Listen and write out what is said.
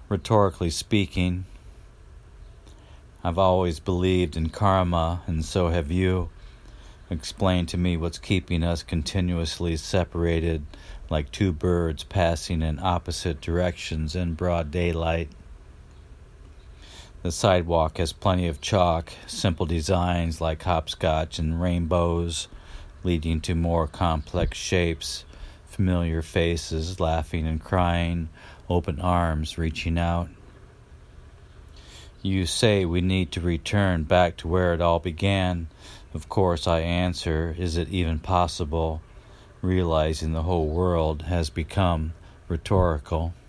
Rhetorically speaking, I've always believed in karma, and so have you. Explain to me what's keeping us continuously separated like two birds passing in opposite directions in broad daylight. The sidewalk has plenty of chalk, simple designs like hopscotch and rainbows, leading to more complex shapes, familiar faces laughing and crying, open arms reaching out. You say we need to return back to where it all began. Of course, I answer, is it even possible, realizing the whole world has become rhetorical?